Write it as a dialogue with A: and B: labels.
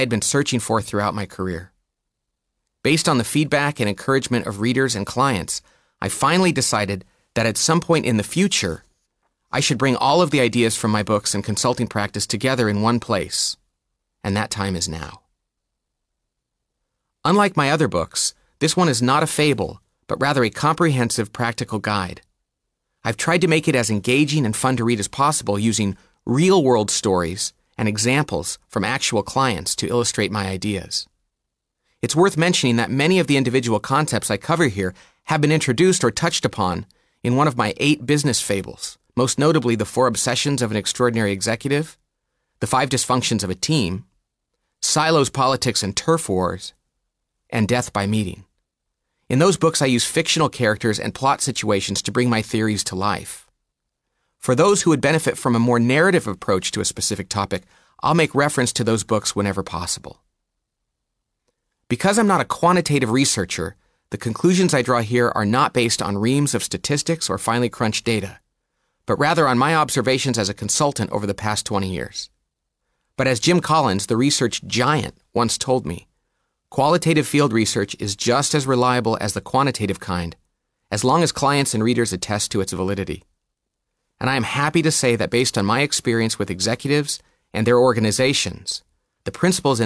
A: had been searching for throughout my career. Based on the feedback and encouragement of readers and clients, I finally decided that at some point in the future, I should bring all of the ideas from my books and consulting practice together in one place, and that time is now. Unlike my other books, this one is not a fable, but rather a comprehensive practical guide. I've tried to make it as engaging and fun to read as possible using real-world stories and examples from actual clients to illustrate my ideas. It's worth mentioning that many of the individual concepts I cover here have been introduced or touched upon in one of my 8 business fables, most notably the 4 obsessions of an extraordinary executive, the 5 dysfunctions of a team, silos, politics, and turf wars, and death by meeting. In those books, I use fictional characters and plot situations to bring my theories to life. For those who would benefit from a more narrative approach to a specific topic, I'll make reference to those books whenever possible. Because I'm not a quantitative researcher, the conclusions I draw here are not based on reams of statistics or finely crunched data, but rather on my observations as a consultant over the past 20 years. But as Jim Collins, the research giant, once told me, qualitative field research is just as reliable as the quantitative kind, as long as clients and readers attest to its validity. And I am happy to say that based on my experience with executives and their organizations, the principles